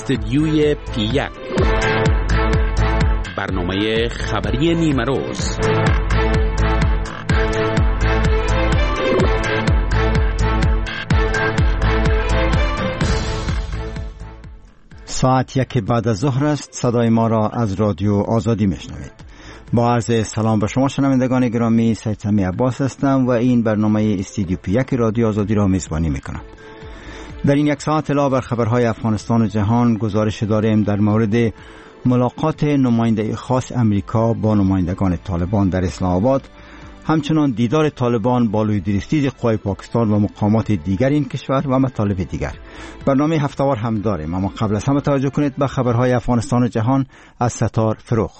استدیوی پی1 برنامه خبری نیمه روز. ساعت 1 بعد از ظهر است. صدای ما را از رادیو آزادی میشنوید. با عرض سلام به شما شنوندگان گرامی، سید سمی عباس هستم و این برنامه استودیو پی1 رادیو آزادی را میزبانی میکنم. در این یک ساعت علاوه بر خبرهای افغانستان و جهان گزارش داریم در مورد ملاقات نماینده خاص امریکا با نمایندگان طالبان در اسلام آباد، همچنان دیدار طالبان با لویدریستیز قوای پاکستان و مقامات دیگر این کشور و مطالب دیگر. برنامه هفته‌وار هم داریم، اما قبل از همه توجه کنید به خبرهای افغانستان و جهان از ستار فروخ.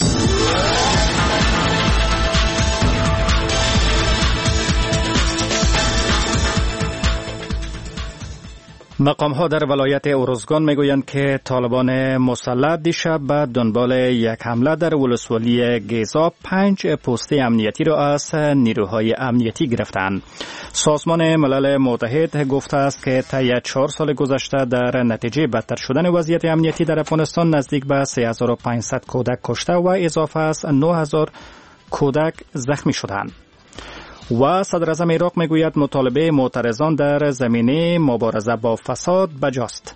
مقام‌ها در ولایت اروزگان میگویند که طالبان مسلح دیشب به دنبال یک حمله در ولسوالی گیزاب 5 پست امنیتی را از نیروهای امنیتی گرفتند. سازمان ملل متحد گفته است که طی 4 سال گذشته در نتیجه بدتر شدن وضعیت امنیتی در افغانستان نزدیک به 3500 کودک کشته و اضافه از 9000 کودک زخمی شدند. و صدر اعظم عراق میگوید مطالبه معترضان در زمینه مبارزه با فساد بجاست.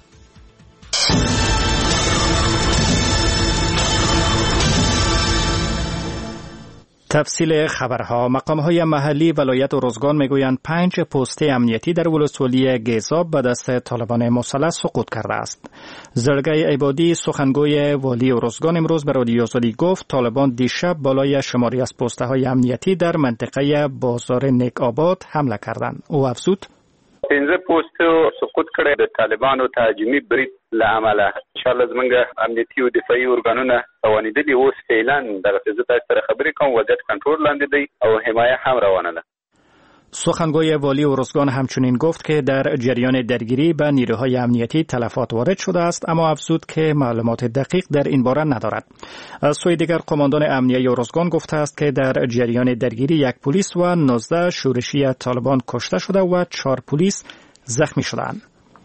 تفصیل خبرها. مقام‌های محلی ولایت اروزگان میگویند 5 پست امنیتی در ولسوالی گیزاب به دست طالبان مسلح سقوط کرده است. زرگای عبادی سخنگوی والی اروزگان امروز به رادیو آزادی گفت طالبان دیشب بالای شماری از پست‌های امنیتی در منطقه بازار نیک آباد حمله کردند. او افزود 15 پوست سقوط کړي د طالبانو تهاجمي برید لامله انشاءالله زمونږ امنیتي او دفاعي ارګانونه توانیدلي اوس فعلا دغه څه تاسو سره خبرې کوم وضعیت کنټرول لاندې دی او حمایه هم روانه ده. سخنگوی والی اروزگان همچنین گفت که در جریان درگیری به نیروهای امنیتی تلفات وارد شده است، اما افزود که معلومات دقیق در این باره ندارد. از سوی دیگر قماندان امنیه اروزگان گفته است که در جریان درگیری 1 پلیس و 19 شورشی طالبان کشته شده و 4 پلیس زخمی شدند.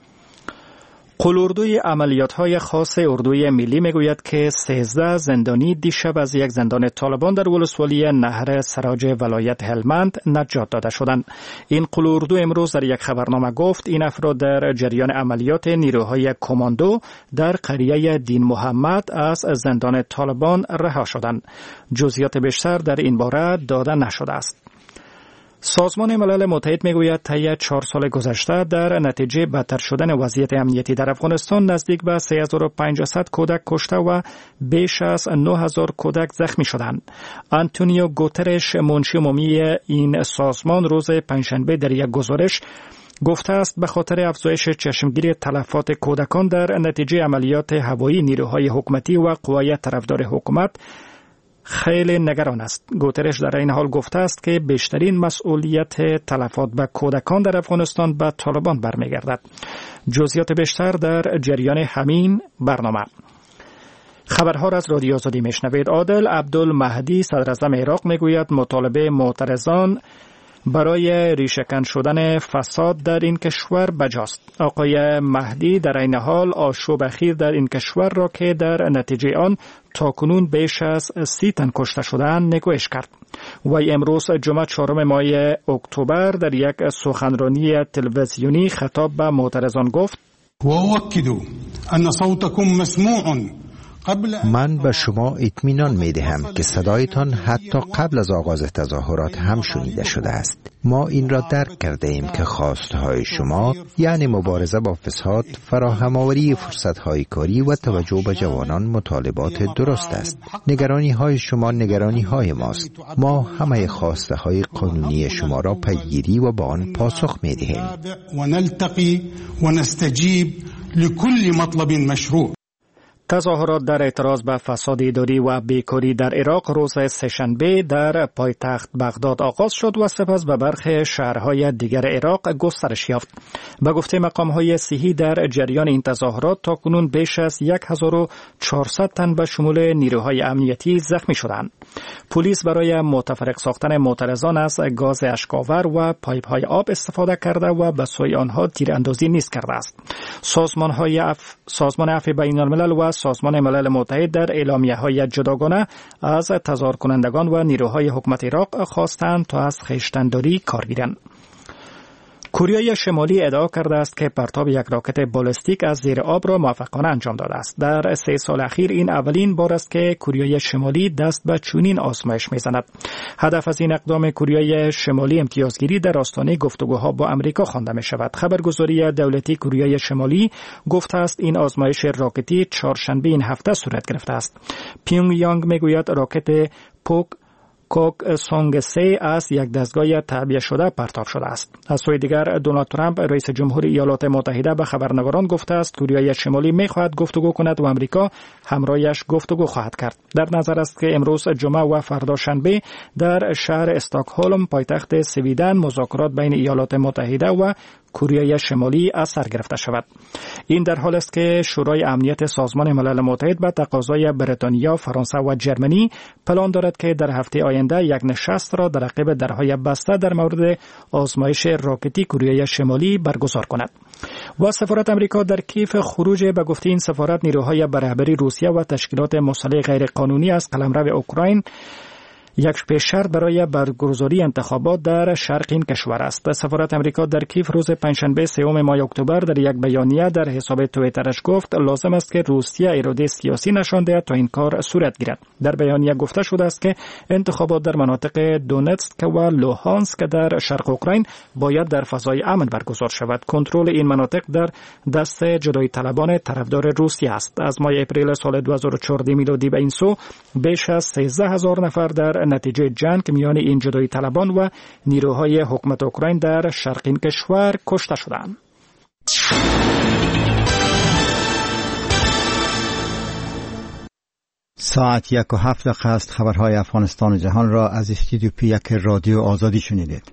قلوردوی عملیات‌های خاص اردوی ملی میگوید که 13 زندانی دیشب از یک زندان طالبان در ولسوالی نهر سراج ولایت هلمند نجات داده شدند. این قلوردو امروز در یک خبرنامه گفت این افراد در جریان عملیات نیروهای کماندو در قریه دین محمد از زندان طالبان رها شدند. جزئیات بیشتر در این باره داده نشده است. سازمان ملل متحد میگوید طی 4 سال گذشته در نتیجه بدتر شدن وضعیت امنیتی در افغانستان نزدیک به 3500 کودک کشته و بیش از 9000 کودک زخمی شدند. آنتونیو گوترش منشی عمومی این سازمان روز پنجشنبه در یک گزارش گفته است به خاطر افزایش چشمگیری تلفات کودکان در نتیجه عملیات هوایی نیروهای حکومتی و قوای طرفدار حکومت خیلی نگران است. گوترش در این حال گفته است که بیشترین مسئولیت تلفات به کودکان در افغانستان به طالبان برمیگردد. جزئیات بیشتر در جریان همین برنامه. خبرها را از رادیو آزادی میشنوید. عادل عبدالمهدی صدر اعظم عراق میگوید مطالبه معترضان برای ریشه‌کن شدن فساد در این کشور بجاست. آقای مهدی در این حال آشوب اخیر در این کشور را که در نتیجه آن تاکنون بیش از 30 تن کشته شدند نگویش کرد. وی امروز جمعه 4 ماه اکتبر در یک سخنرانی تلویزیونی خطاب به معترضان گفت: وأؤكد أن صوتكم مسموع. من به شما اطمینان می دهم که صدایتان حتی قبل از آغاز تظاهرات هم شنیده شده است. ما این را درک کرده ایم که خواستهای شما یعنی مبارزه با فساد، فراهم آوری فرصت‌های کاری و توجه به جوانان مطالبات درست است. نگرانی های شما نگرانی های ماست. ما همه خواسته های قانونی شما را پیگیری و با آن پاسخ می دهیم. و نلتقی و نستجیب لكل مطلب مشروع. تظاهرات در اعتراض به فساد اداری و بیکاری در عراق روز سه‌شنبه در پایتخت بغداد آغاز شد و سپس به برخی شهرهای دیگر عراق گسترش یافت. به گفته مقام‌های صحی در جریان این تظاهرات تاکنون بیش از 1400 تن به شمول نیروهای امنیتی زخمی شدند. پلیس برای متفرق ساختن معترضان از گاز اشک‌آور و پایپ‌های آب استفاده کرده و به سوی آنها تیراندازی نیز کرده است. سازمان عفو بین‌الملل و سازمان ملل متحد در اعلامیه‌های جداگانه از تظاهر کنندگان و نیروهای حکومت عراق خواستند تا از خویشتن‌داری کار گیرند. کره شمالی ادعا کرده است که پرتاب یک راکت بالستیک از زیر آب را موفقانه انجام داده است. در 3 سال اخیر این اولین بار است که کره شمالی دست به چنین آزمایش می‌زند. هدف از این اقدام کره شمالی امتیازگیری در آستانه گفتگوها با آمریکا خوانده می‌شود. خبرگزاری دولتی کره شمالی گفته است این آزمایش راکتی چهارشنبه این هفته صورت گرفته است. پیونگ یانگ میگوید راکت کوک سونگ 3 از یک دستگاه تعبیه شده پرتاب شده است. از سوی دیگر دونالد ترامپ رئیس جمهور ایالات متحده به خبرنگاران گفته است کره شمالی می‌خواهد گفتگو کند و آمریکا همراهش گفتگو خواهد کرد. در نظر است که امروز جمعه و فردا شنبه در شهر استکهلم پایتخت سویدن مذاکرات بین ایالات متحده و کره شمالی از سر گرفته شود. این در حال است که شورای امنیت سازمان ملل متحد به تقاضای بریتانیا، فرانسه و جرمنی پلان دارد که در هفته آینده یک نشست را در عقب درهای بسته در مورد آزمایش راکتی کره شمالی برگزار کند. و سفارت امریکا در کیف خروج به گفته این سفارت نیروهای رهبری روسیه و تشکیلات مسلح غیرقانونی از قلمرو اوکراین یک پیش شرط برای برگزاری انتخابات در شرق این کشور است. سفارت امریکا در کیف روز پنجشنبه 3 ماه اکتبر در یک بیانیه در حساب توییترش گفت لازم است که روسیه اراده سیاسی نشان دهد تا این کار صورت گیرد. در بیانیه گفته شده است که انتخابات در مناطق دونتسک و لوهانسک در شرق اوکراین باید در فضای امن برگزار شود. کنترل این مناطق در دست جدایی طلبان طرفدار روسیه است. از ماه اپریل سال 2014 میلادی به این سو بیش از 13000 نفر در نتیجه جنگ میان این جدایی طلبان و نیروهای حکومت اوکراین در شرق این کشور کشته شدند. ساعت 1:07 است. خبرهای افغانستان و جهان را از استودیو P1 رادیو آزادی شنیدید.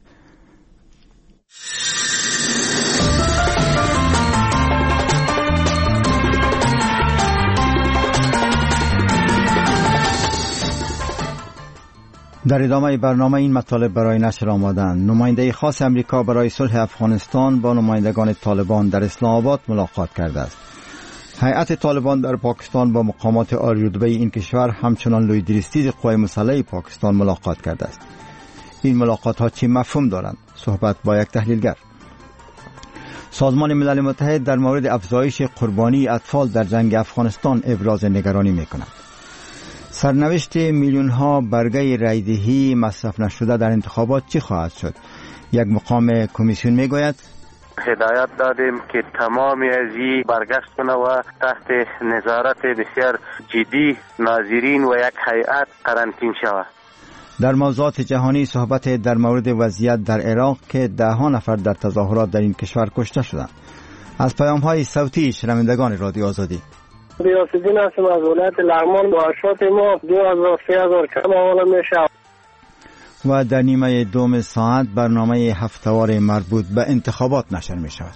در ادامه برنامه این مطالب برای نشر آمدند. نماینده خاص امریکا برای صلح افغانستان با نمایندگان طالبان در اسلام آباد ملاقات کرده است. هیئت طالبان در پاکستان با مقامات عالی رتبه این کشور همچنان لوی دریستیز قوای مسلح پاکستان ملاقات کرده است. این ملاقات ها چه مفهوم دارند؟ صحبت با یک تحلیلگر. سازمان ملل متحد در مورد افزایش قربانی اطفال در جنگ افغانستان ابراز نگرانی می‌کند. سرنوشت میلیون ها برگه رایدهی مصرف نشده در انتخابات چی خواهد شد؟ یک مقام کمیسیون میگوید هدایت دادیم که تمامی از این برگشت کنه و تحت نظارت بسیار جدی ناظرین و یک هیئت قرنطینه شود. در موضوعات جهانی صحبت در مورد وضعیت در عراق که 10 نفر در تظاهرات در این کشور کشته شدند. از پیام های صوتی شنوندگان رادیو آزادی. ریاستین هستم از ولایت لغمان. معاشات ما 2000-3000 کم حواله میشه. و در نیمه دوم ساعت برنامه هفتهوار مربوط به انتخابات نشر می شود.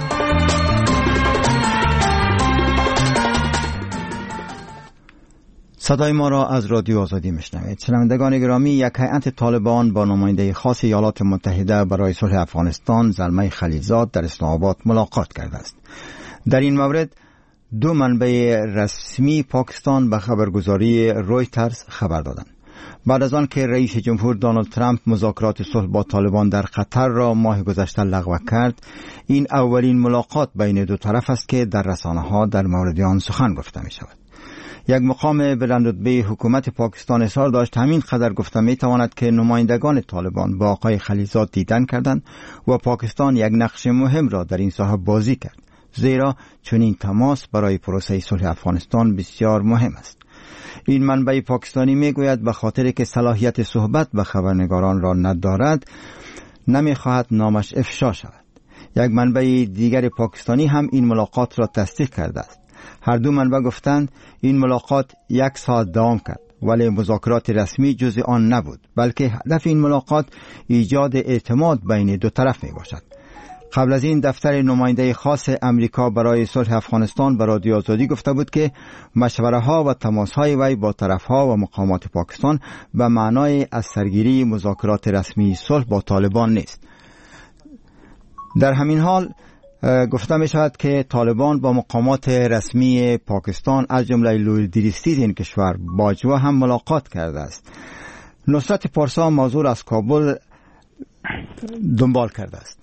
صدای ما را از رادیو آزادی میشنوید. شنوندگان گرامی، یک هیئت طالبان با نماینده خاص ایالات متحده برای صلح افغانستان زلمه خلیلزاد در اسلام آباد ملاقات کرده است. در این مورد 2 منبع رسمی پاکستان به خبرگزاری رویترز خبر دادند. بعد از آن که رئیس جمهور دونالد ترامپ مذاکرات صلح با طالبان در قطر را ماه گذشته لغو کرد، این اولین ملاقات بین دو طرف است که در رسانه‌ها در مورد آن سخن گفته می شود. یک مقام بلندرتبه حکومت پاکستان اظهار داشت همین قدر گفته می تواند که نمایندگان طالبان با آقای خلیلزاد دیدن کردند و پاکستان یک نقش مهم را در این ساحه بازی کرد، زیرا چنین تماس برای پروسه صلح افغانستان بسیار مهم است. این منبع پاکستانی میگوید به خاطر که صلاحیت صحبت با خبرنگاران را ندارد نمیخواهد نامش افشا شود. یک منبع دیگر پاکستانی هم این ملاقات را تصدیق کرده است. هر دو منبع گفتند این ملاقات 1 ساعت دوام کرد، ولی مذاکرات رسمی جزء آن نبود، بلکه هدف این ملاقات ایجاد اعتماد بین دو طرف می باشد. قبل از این دفتر نماینده خاص امریکا برای صلح افغانستان به رادیو آزادی گفته بود که مشوره ها و تماس های وی با طرف ها و مقامات پاکستان به معنای از سرگیری مذاکرات رسمی صلح با طالبان نیست. در همین حال گفته می شود که طالبان با مقامات رسمی پاکستان از جمله لویدریستیز این کشور باجوا هم ملاقات کرده است. نصرت پارسا موضوع از کابل دنبال کرده است.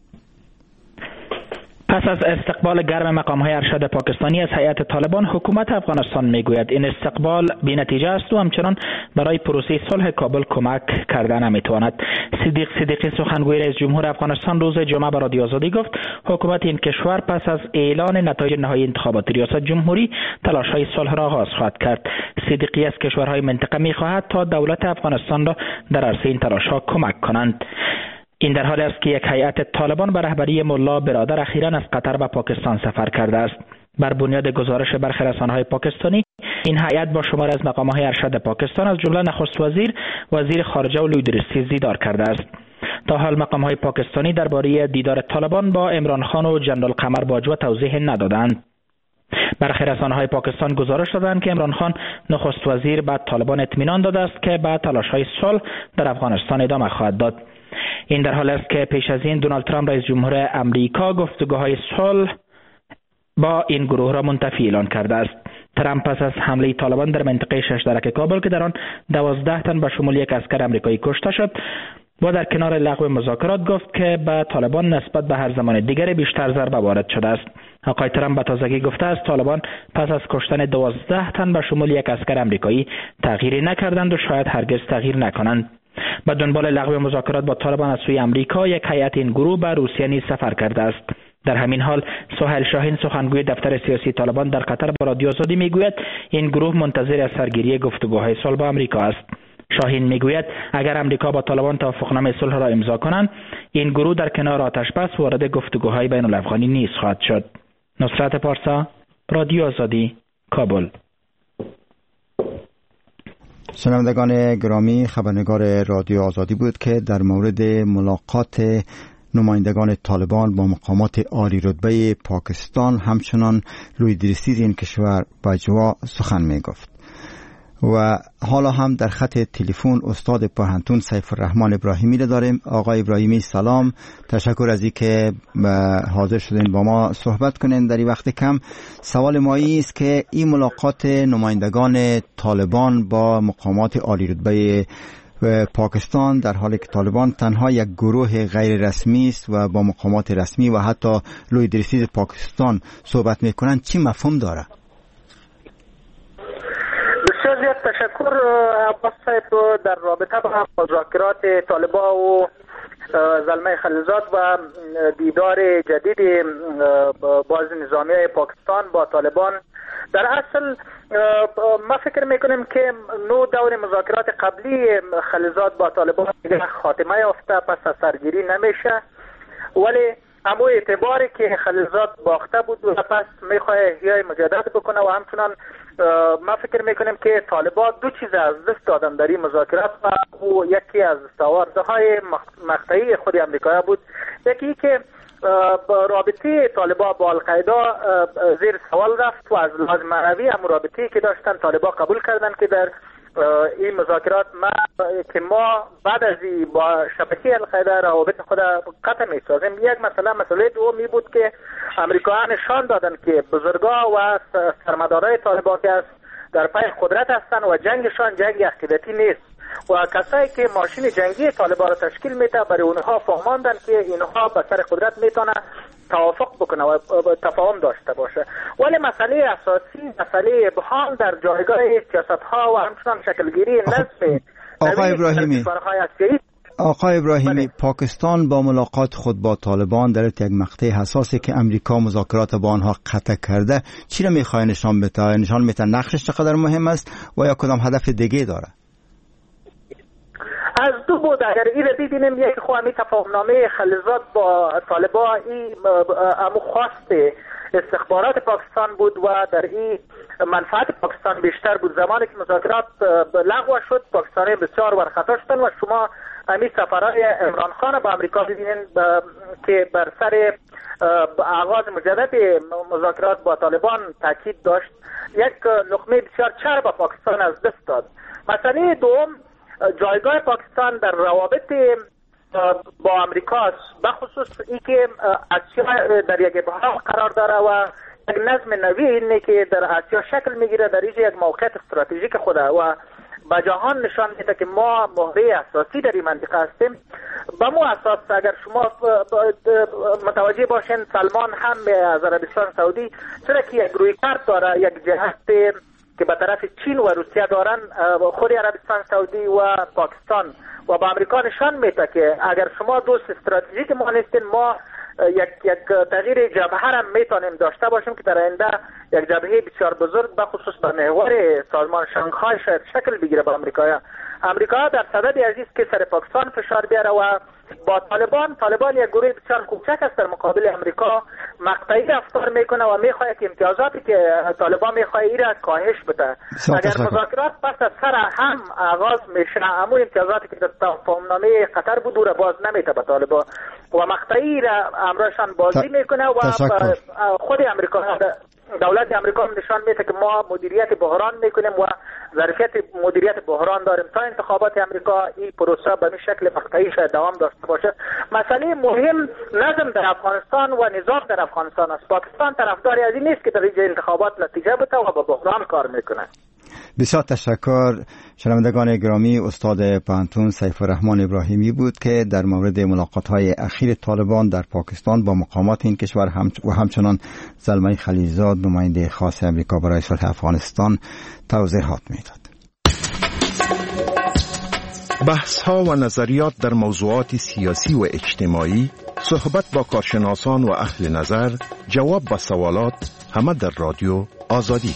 پس از استقبال گرم مقام‌های ارشد پاکستانی از هیئت طالبان، حکومت افغانستان میگوید این استقبال بی‌نتیجه است و همچنان برای پروسه صلح کابل کمک کرده نمیتواند. صدیقی سخنگوی رئیس جمهور افغانستان روز جمعه به رادیو آزادی گفت حکومت این کشور پس از اعلان نتایج نهایی انتخابات ریاست جمهوری تلاش‌های صلح را آغاز خواهد کرد. صدیقی از کشورهای منطقه می‌خواهد تا دولت افغانستان را در عرصه این تلاش‌ها کمک کنند. این در حالی است که یک هیئت طالبان به رهبری ملا برادر اخیراً از قطر به پاکستان سفر کرده است. بر بنیاد گزارش برخی رسانه‌های پاکستانی، این هیئت با شماری از مقام‌های ارشد پاکستان از جمله نخست وزیر، وزیر خارجه و لویدریستیز دیدار کرده است. تا حال مقام‌های پاکستانی درباره دیدار طالبان با عمران خان و جنرال قمر باجوه توضیح ندادند. برخی رسانه‌های پاکستان گزارش دادند که عمران خان نخست وزیر به طالبان اطمینان داده است که به تلاش‌های صلح در افغانستان ادامه خواهد داد. این در حالی است که پیش از این دونالد ترامپ رئیس جمهور امریکا گفتگوهای صلح با این گروه را منتفی اعلان کرده است. ترامپ پس از حمله طالبان در منطقه ششدرک کابل که در آن 12 تن به شمول یک عسکر امریکایی کشته شد و در کنار لغو مذاکرات گفت که به طالبان نسبت به هر زمان دیگر بیشتر ضربه وارد شده است. آقای ترامپ به تازگی گفته است طالبان پس از کشتن 12 تن به شمول یک عسکر امریکایی تغییری نکردند و شاید هرگز تغییر نکنند. به دنبال لغو مذاکرات با طالبان از سوی امریکا، یک هیئت این گروه به روسیه نیز سفر کرده است. در همین حال سهیل شاهین سخنگوی دفتر سیاسی طالبان در قطر با رادیو آزادی میگوید این گروه منتظر از سرگیری گفتگوهای صلح با امریکا است. شاهین میگوید اگر امریکا با طالبان توافقنامه صلح را امضا کنند، این گروه در کنار آتش بس وارد گفتگوهای بین الافغانی نیز خواهد شد. نصرت پارسا، رادیو آزادی، کابل. شنوندگان گرامی، خبرنگار رادیو آزادی بود که در مورد ملاقات نمایندگان طالبان با مقامات عالی رتبه پاکستان همچنان لویدریستیز این کشور باجوا سخن می گفت. و حالا هم در خط تلفن استاد پوهنتون سیف الرحمن ابراهیمی را داریم. آقای ابراهیمی سلام، تشکر از اینکه حاضر شدین با ما صحبت کنین در این وقت کم. سوال ما است که این ملاقات نمایندگان طالبان با مقامات عالی رتبه پاکستان در حالی که طالبان تنها یک گروه غیر رسمی است و با مقامات رسمی و حتی لویدریستیز پاکستان صحبت میکنند، چی مفهوم داره؟ بسیار زیاد تشکر عباس صاحب. در رابطه با مذاکرات طالبان و زلمه خلیلزاد و دیدار جدید باز نظامی پاکستان با طالبان، در اصل ما فکر میکنیم که نوع دور مذاکرات قبلی خلیلزاد با طالبان دیگه خاتمه یافته، پس از سرگیری نمیشه، ولی اما اعتباری که خلیلزاد باخته بود و پس میخواه احیای مجدد بکنه و همچنان ما فکر میکنیم که طالبان دو چیز از دست دادن در این مذاکرات و او یکی از دستاوردهای مقطعی خود امریکا بود، یکی که رابطه طالبان با القاعده زیر سوال رفت و از لحاظ معنوی هم رابطه‌ای که داشتن طالبان قبول کردن که در این مذاکرات ما بعد از با شبکه القاعده روابط خود قطع می‌سازیم. یک مسئله دومی بود که امریکایی‌ها نشان دادن که بزرگا و سرمدارای طالبان که در پای قدرت هستند و جنگشان جنگ عقیدتی نیست و کسایی که ماشین جنگی طالبان را تشکیل میده برای اونها فهماندن که اینها به سر قدرت میتونه توافق بکنه و تفاهم داشته باشه. ولی مسئله اساسی، مسئله ابهام در جایگاه سیاست‌ها و همچنان شکلگیری نظم آقای ابراهیمی، پاکستان با ملاقات خود با طالبان در یک مقطع حساسی که امریکا مذاکرات با آنها قطع کرده، چی را میخواد نشان بده؟ نشان میده نقشش چقدر مهم است و یا کدام هدف دیگه داره؟ از دو بود. اگر این رو ببینیم، یک خواهمی تفاهمنامه خلیلزاد با طالبان این امو خواسته استخبارات پاکستان بود و در این منفعت پاکستان بیشتر بود. زمانی که مذاکرات لغو شد پاکستانی بسیار ورخطا شدن و شما همین سفرهای عمران خان به امریکا ببینید که بر سر آغاز مجدد مذاکرات با طالبان تاکید داشت، یک لقمه بسیار چرب به پاکستان از دست داد. مسئله دوم جایگاه پاکستان در روابط با امریکا است، بخصوص اینکه آسیا در یک بحران قرار داره و یک نظم نوی اینه که در آسیا شکل میگیره، در اینجا یک موقعیت استراتژیک خوده و با جهان نشان میده که ما محور اساسی در این منطقه هستیم. با مو اساس اگر شما متوجه باشین سلمان هم از عربستان سعودی چرا که یک رویکرد داره، یک جهت که به طرف چین و روسیه دارن، خود عربستان سعودی و پاکستان و با امریکا نشان میده که اگر شما دوست استراتژیک ما نیستین، ما یک تغییر جبهه هم میتونیم داشته باشیم که در آینده یک جبهه بسیار بزرگ بخصوص به محور سازمان شانگهای شاید شکل بگیره با امریکا در صدد عزیز که سر پاکستان فشار بیاره و با طالبان یک گروه بسیار کوچک است در مقابل امریکا، مقطعی رفتار میکنه و میخواد که امتیازاتی که طالبان میخواد ایرا کاهش بده. اگر مذاکرات پس از سر هم آغاز میشه، همون امتیازاتی که در تفاهمنامه قطر بود رو باز نمیده به طالبان و مقطعی را امرشان بازی میکنه و خود امریکا دولت امریکا نشان میده که ما مدیریت بحران میکنیم و ظرفیت مدیریت بحران داریم تا انتخابات امریکا این پروسه به این شکل مقطعی شاید دوام داشته باشه. مسئله مهم نظم در افغانستان و نظام در افغانستان است. پاکستان طرفداری از این نیست که در این انتخابات نتیجه بده و با بحران کار میکنه. بسیار تشکر. شنوندگان گرامی، استاد پانتون سیف الرحمن ابراهیمی بود که در مورد ملاقات‌های اخیر طالبان در پاکستان با مقامات این کشور و همچنان زلمه خلیلزاد نماینده خاص امریکا برای صلح افغانستان توضیحات میداد. بحث‌ها و نظریات در موضوعات سیاسی و اجتماعی، صحبت با کارشناسان و اهل نظر، جواب به سوالات، همه در رادیو آزادی.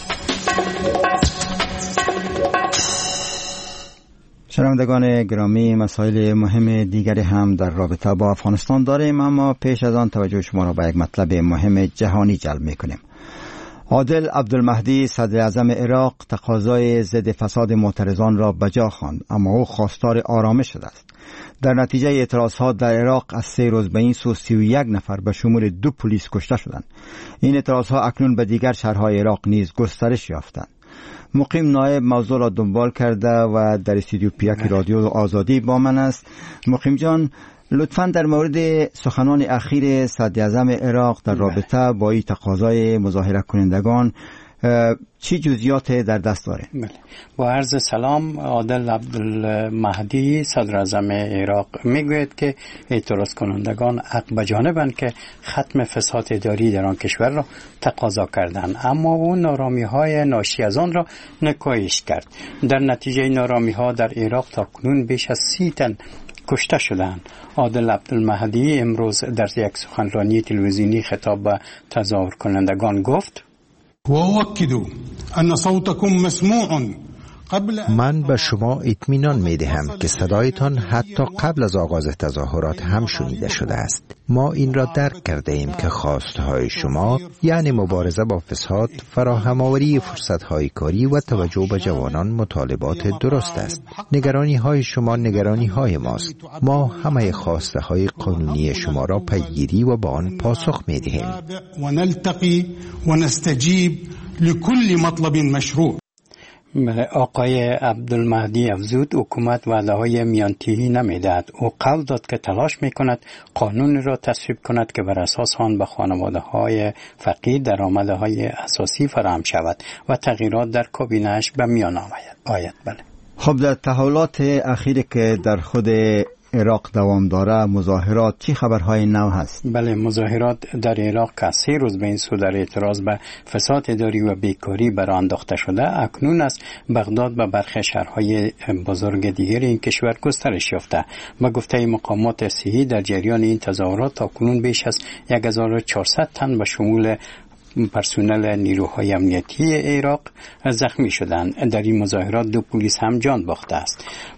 شنوندگان گرامی، مسائل مهم دیگری هم در رابطه با افغانستان داریم، اما پیش از آن توجه شما را به یک مطلب مهم جهانی جلب می‌کنیم. عادل عبدالمهدی صدر اعظم عراق تقاضای ضد فساد معترضان را بجا خواند، اما او خواستار آرامش شده است. در نتیجه اعتراضات در عراق از 3 روز به این سو 31 نفر به شمول 2 پلیس کشته شدند. این اعتراضها اکنون به دیگر شهرهای عراق نیز گسترش یافتند. مقیم نایب موضوع را دنبال کرده و در استودیو پیک رادیو آزادی با من است. مقیم جان، لطفاً در مورد سخنان اخیر صدر اعظم عراق در رابطه با این تقاضای مظاهره کنندگان چی جزئیات در دست داره؟ بله. با عرض سلام، عادل عبدالمهدی صدر اعظم عراق میگوید که اعتراض کنندگان حق به جانبند که ختم فساد اداری در آن کشور را تقاضا کردند، اما او نارامی‌های ناشی از آن را نکوهش کرد. در نتیجه نارامی‌ها در عراق تا کنون بیش از 30 تن کشته شدند. عادل عبدالمهدی امروز در یک سخنرانی تلویزیونی خطاب به تظاهر کنندگان گفت: من به شما اطمینان می دهم که صدایتان حتی قبل از آغاز تظاهرات هم شنیده شده است. ما این را درک کرده ایم که خواستهای شما، یعنی مبارزه با فساد، فراهم‌آوری فرصت‌های کاری و توجه به جوانان مطالبات درست است. نگرانی‌های شما نگرانی‌های ماست. ما همه خواسته‌های قانونی شما را پیگیری و با آن پاسخ می‌دهیم. لكل مطلب مشروع. آقای عبدالمهدی افزود حکومت وعده‌های میانتهی نمی‌دهد. او قول داد که تلاش می‌کند قانون را تصویب کند که بر اساس آن به خانواده‌های فقیر درآمدهای اساسی فراهم شود و تغییرات در کابینه‌اش به میان آید. بله. خب، در تحولات اخیری که در خود عراق دوام داره، مظاهرات چی خبرهای نو هست؟ بله، مظاهرات در عراق که 3 روز به این سو در اعتراض به فساد اداری و بیکاری برآ انداخته شده، اکنون از بغداد و برخی شهرهای بزرگ دیگر این کشور گسترش یافته. به گفته مقامات صحی در جریان این تظاهرات تا کنون بیش از 1400 تن به شمول پرسنل نیروهای امنیتی عراق زخمی شدند. در این مظاهرات 2 پلیس هم جان باخته است.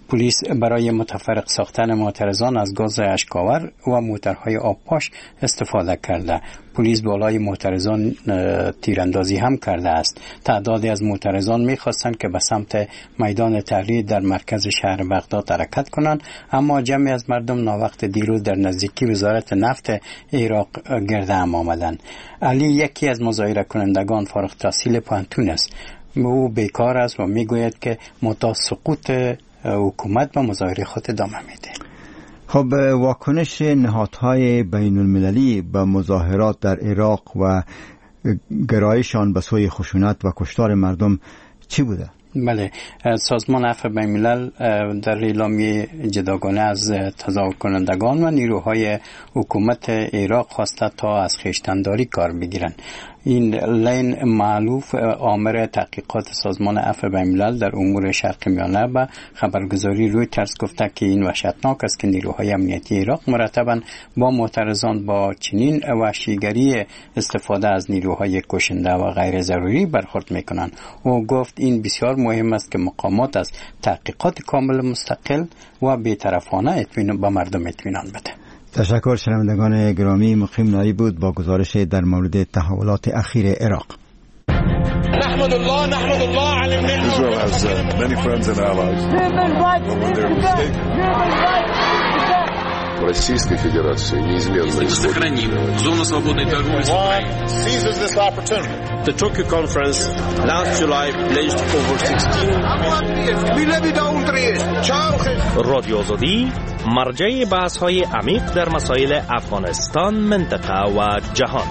پلیس برای متفرق ساختن معترضان از گاز اشک‌آور و موترهای آبپاش استفاده کرده. پلیس بالای معترضان تیراندازی هم کرده است. تعدادی از معترضان می‌خواستند که به سمت میدان تحریر در مرکز شهر بغداد حرکت کنند، اما جمعی از مردم ناوقت دیروز در نزدیکی وزارت نفت عراق گرد هم آمدند. علی یکی از مظاهره کنندگان فارغ التحصیل پانتون است. او بیکار است و میگوید که مدت سقوط حکومت به مظاهره خود ادامه میده. خب واکنش نهادهای بین المللی به مظاهرات در عراق و گرایشان به سوی خشونت و کشتار مردم چی بوده؟ بله، سازمان عفو بین الملل در اعلامیه جداگانه از تظاهر کنندگان و نیروهای حکومت عراق خواسته تا از خویشتن‌داری کار بگیرند. این لین معلوف آمر تحقیقات سازمان عفو بین الملل در امور شرق میانه به خبرگزاری رویترز گفته که این وحشتناک است که نیروهای امنیتی عراق مرتباً با معترضان با چنین وحشیگری استفاده از نیروهای کشنده و غیر ضروری برخورد میکنند. او گفت این بسیار مهم است که مقامات از تحقیقات کامل مستقل و بی‌طرفانه به مردم اطمینان بده. تشکر. شنوندگان گرامی، مقیم نایی بود با گزارش در مورد تحولات اخیر عراق. نحمد الله على Israel has many friends and allies. В Российской Федерации неизменно сохраним зону свободной торговли с Украиной. Seizes this opportunity. The Tokyo conference last July pledged over 16 رادیو آزادی مرجع بحث‌های عمیق در مسائل افغانستان، منطقه و جهان.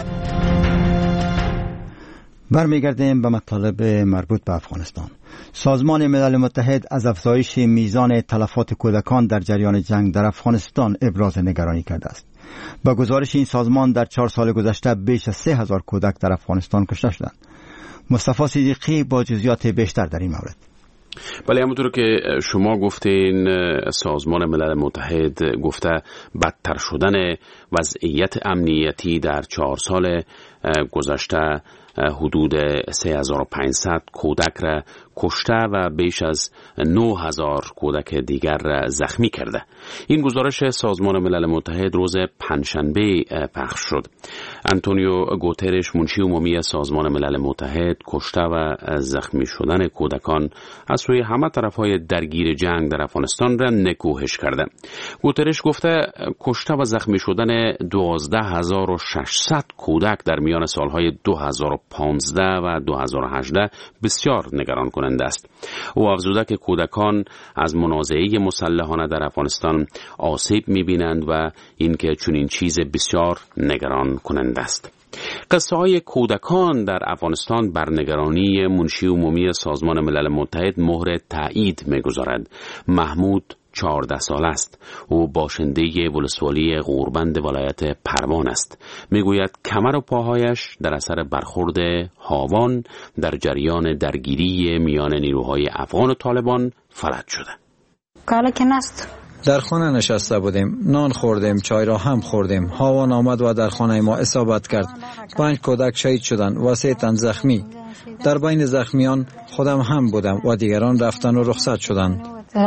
برمیگردیم به مطالب مربوط به افغانستان. سازمان ملل متحد از افزایش میزان تلفات کودکان در جریان جنگ در افغانستان ابراز نگرانی کرده است. با گزارش این سازمان در 4 سال گذشته بیش از 3000 کودک در افغانستان کشته شدند. مصطفی صدیقی با جزئیات بیشتر در این مورد. بله، همونطور که شما گفتین، سازمان ملل متحد گفته بدتر شدن وضعیت امنیتی در 4 سال گذشته حدود 3500 کودک را کشته و بیش از 9000 کودک دیگر را زخمی کرده. این گزارش سازمان ملل متحد روز پنجشنبه پخش شد. آنتونیو گوترش، منشی عمومی سازمان ملل متحد، کشته و زخمی شدن کودکان از سوی همه طرفهای درگیر جنگ در افغانستان را نکوهش کرده. گوترش گفته کشته و زخمی شدن 12600 کودک در میان سالهای 2015 و 2018 بسیار نگران کننده است. او افزوده که کودکان از منازعه مسلحانه در افغانستان آسیب می‌بینند و اینکه چنین چیز بسیار نگران کننده است. قصه های کودکان در افغانستان بر نگرانی منشی عمومی سازمان ملل متحد مهر تایید می‌گذارد. محمود 14 سال است. او باشنده ولسوالی غوربند ولایت پروان است. میگوید کمر و پاهایش در اثر برخورد هاوان در جریان درگیری میان نیروهای افغان و طالبان فلج شده. کالا که نست. در خانه نشسته بودیم، نان خوردیم، چای را هم خوردیم. هاوان آمد و در خانه ما اصابت کرد. 5 کودک شهید شدند و 3 تن زخمی. در بین زخمیان خودم هم بودم و دیگران رفتن و رخصت شدند.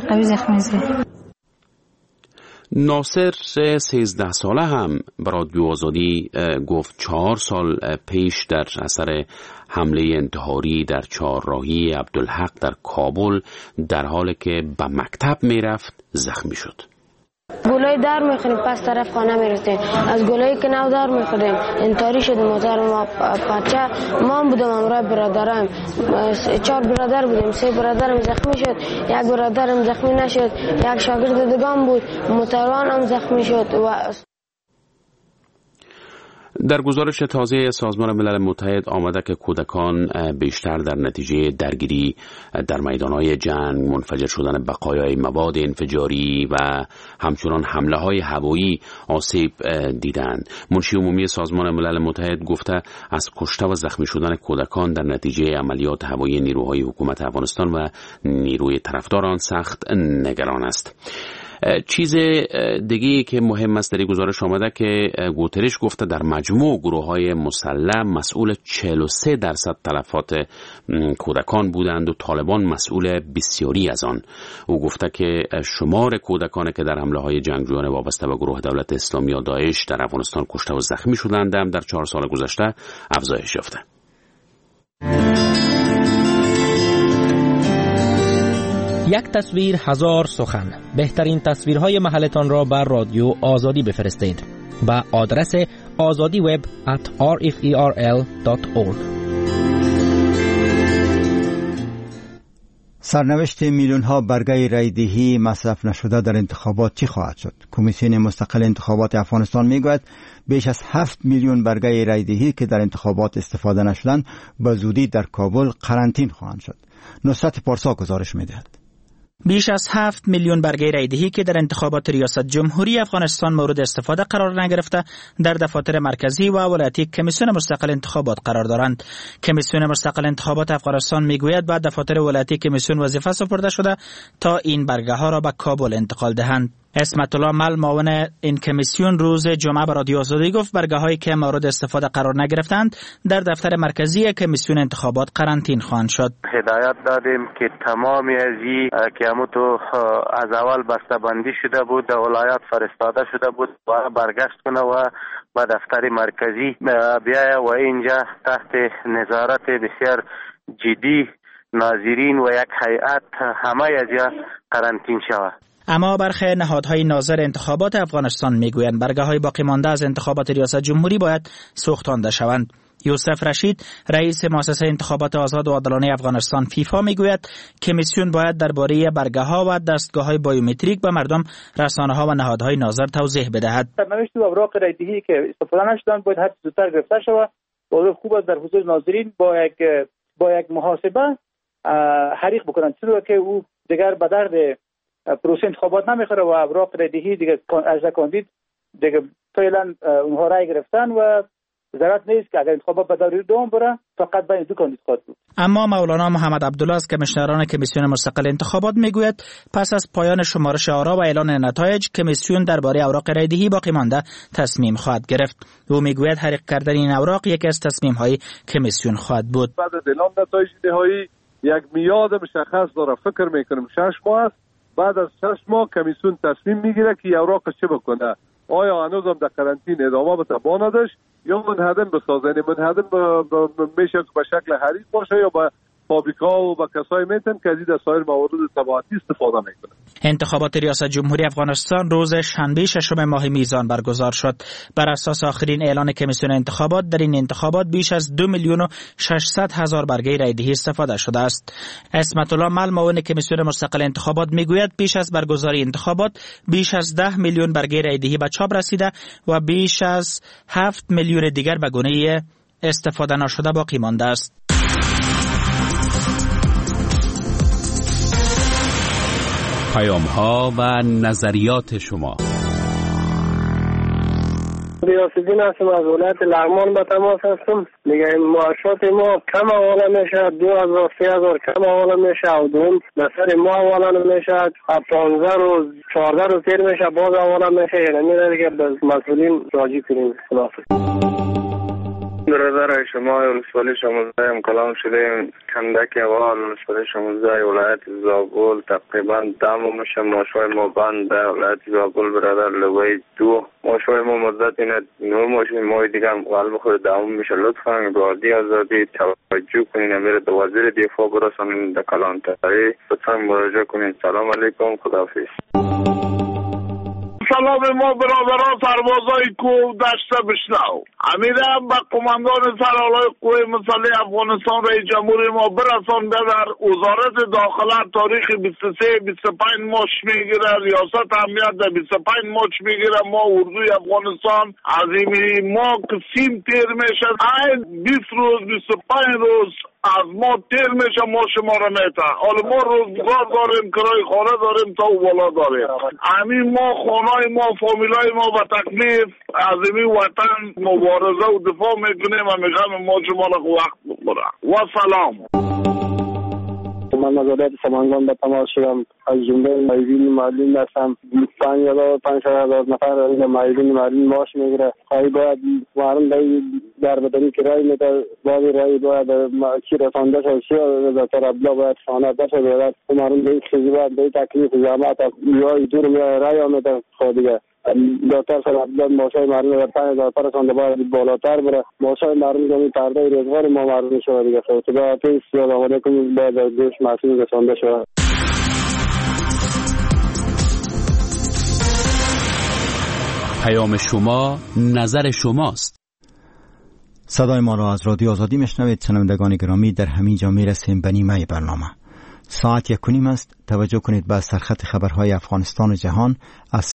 ناصر 13 ساله هم به رادیو آزادی گفت 4 سال پیش در اثر حمله انتحاری در چهارراهی عبدالحق در کابل در حالی که به مکتب میرفت زخمی شد. گلای دار میخوریم، پس طرف خانه میرسیم. از گلایی که نو دار میخوریم انتحاری شد. موتر ما بچه ما بودم، همراه برادرم 4 برادر بودیم. 3 برادرم زخمی شد، 1 برادرم زخمی نشد. 1 شاگرد دیگه بود، موتروان هم زخمی شد. و در گزارش تازه سازمان ملل متحد آمده که کودکان بیشتر در نتیجه درگیری در میدانهای جنگ، منفجر شدن بقایای مواد انفجاری و همچنان حمله های هوایی آسیب دیدند. منشی عمومی سازمان ملل متحد گفته از کشته و زخمی شدن کودکان در نتیجه عملیات هوایی نیروهای حکومت افغانستان و نیروی طرفدار آن سخت نگران است. چیز دیگه که مهم است در این گزارش آمده که گوترش گفته در مجموع گروه‌های مسلح مسئول 43% تلفات کودکان بودند و طالبان مسئول بسیاری از آن. او گفته که شمار کودکان که در حمله‌های جنگجویان وابسته به گروه دولت اسلامی یا داعش در افغانستان کشته و زخمی شدند هم در 4 سال گذشته افزایش یافته. یک تصویر هزار سخن. بهترین تصویرهای محلتان را بر رادیو آزادی بفرستید به آدرس azadiweb@rferl.org. سرنوشت میلیون ها برگه رایدهی مصرف نشده در انتخابات چی خواهد شد؟ کمیسیون مستقل انتخابات افغانستان میگوید بیش از 7 میلیون برگه رایدهی که در انتخابات استفاده نشدند به زودی در کابل قرنطین خواهند شد. نصرت پارسا گزارش میدهد. بیش از 7 میلیون برگه رایدهی که در انتخابات ریاست جمهوری افغانستان مورد استفاده قرار نگرفته در دفاتر مرکزی و ولایتی کمیسیون مستقل انتخابات قرار دارند. کمیسیون مستقل انتخابات افغانستان میگوید بعد دفاتر ولایتی کمیسیون وظیفه سپرده شده تا این برگه ها را به کابل انتقال دهند. اسمت الله مل معاون این کمیسیون روز جمعه به رادیو آزادی گفت برگه هایی که مورد استفاده قرار نگرفتند در دفتر مرکزی کمیسیون انتخابات قرنطین خواهند شد. هدایت دادیم که تمامی از این که همونطور از اول بسته‌بندی شده بود در ولایت فرستاده شده بود و برگشت کنه و به دفتر مرکزی بیایه و اینجا تحت نظارت بسیار جدی ناظرین و یک هیئت همه از قرنطین شود. اما برخی نهادهای ناظر انتخابات افغانستان میگویند برگه های باقی مانده از انتخابات ریاست جمهوری باید سوختانده شوند. یوسف رشید رئیس مؤسسه انتخابات آزاد و عادلانه افغانستان فیفا میگوید کمیسیون باید درباره برگه ها و دستگاه های بایومتریک به مردم، رسانه ها و نهادهای ناظر توضیح بدهد. سرنوشت اوراق رایدهی که استفاده نشدند باید هر زودتر گرفته شود. و خوب است در حضور ناظرین با یک محاسبه حریق بکنند، چرا که او دیگر به درد پروسه انتخابات نمیخوره و اوراق رایدهی دیگه از کاندید دیگه فعلا اونها رای گرفتن و ضرورت نیست که اگر انتخابات به دور دوم بره فقط بین دو کاندید خواهد بود. اما مولانا محمد عبدالله از کمیسیونران کمیسیون مستقل انتخابات میگوید پس از پایان شمارش آرا و اعلان نتایج کمیسیون درباره اوراق رایدهی باقی مانده تصمیم خواهد گرفت. او میگوید حریق کردن این اوراق یکی از تصمیم‌های کمیسیون خواهد بود. بعد از اعلام نتایج نهایی یک میاد مشخص داره، فکر میکنم 6 ماه است. بعد از 6 ماه کمیسیون تصمیم میگیره که اوراق چه بکنه. آیا هنوز هم در قرنطین ادامه بتواندش یا منهدم بسازه؟ منهدم میشه به شکل حریق باشه یا به فابریکا و به کسایی میتن که از سایر موارد تبعاتی استفاده میکنه. انتخابات ریاست جمهوری افغانستان روز شنبه 6 ماه میزان برگزار شد. بر اساس آخرین اعلان کمیسیون انتخابات در این انتخابات بیش از 2,600,000 برگه رایدهی استفاده شده است. اسمت الله مل معاون کمیسیون مستقل انتخابات میگوید پیش از برگزاری انتخابات بیش از 10 میلیون برگه رایدهی به چاپ رسیده و بیش از 7 میلیون دیگر به گونه استفاده نشده باقی مانده است. پیام‌ها و نظریات شما. ریاست‌الدین هستم از ولایت لغمان به تماس هستم. دیگه معاشات ما کم حواله میشه، 2,000 3,000 کم حواله میشه و دوم نصر ما حواله نمیشه، 15 روز 14 روز تیر میشه باز حواله میشه. یعنی میره که به مسئولین راجع کنیم. برادر شما ولسوالی شموزه کلام شده کندک اول ولسوالی شموزه ولایت زابل تقریبا دامو میشه ماشوی ما بند ولایت زابل برادر لوی 2 ماشوی ما مدت اینه نور ماشوی ما دیگه غالب خود دامو میشه. لطفا رادی آزادی توجه کنین امیر دو وزیر دفاع برسانین در کلانتری لطفا مراجعه کنین. سلام علیکم، خداحافظ. سلام ما برادران سربازای کو دشته بشنو. امیرم به قماندان سرالای قوه مسلح افغانستان رئیس جمهوری ما برسان در وزارت داخله تاریخ 23-25 ماش میگیره، ریاست امنیت در 25 ماش میگیره. ما اردوی افغانستان عظیمی ما قسیم تیر میشه، این 20 روز 25 روز از ما تیر میشه، ما شما رو میته. حالا ما روزگار داریم، کرای خانه داریم، تا بالا داریم. همین ما خانه ما فامیلای ما به تکلیف از این وطن مبارزه و دفاع میکنیم و میگم ما شما رو وقت بخوره. و سلام. من مزادات سمنگان به تماس شدم. از جمله مایدین معلم هستم. 5,000 نفر از مایدین معلم معاش میگیره. خواهی باید وارن در بدنی کرای میده. بعضی رای باید چی رسانده شد. چی دکتر عبدالله باید خانه شد. باید مارن به خیزیبات به تکلیف زحمت یا دور میره رای آمده خودیه. دکتر صاحب عبدالله ماشای مارن در 5,000 پرسان باید بالاتر بره. ماشای مارن زمین پرده روزگار ما مارن شد دیگه. خدا پیش سلام علیکم. باید گوش مسئول رسانده شد. پیام شما نظر شماست. صدای ما را از رادیو آزادی میشنوید. شنوندگان گرامی، در همین جا میرسیم به نیمه برنامه. ساعت 1:30 است. توجه کنید به سرخط خبرهای افغانستان و جهان از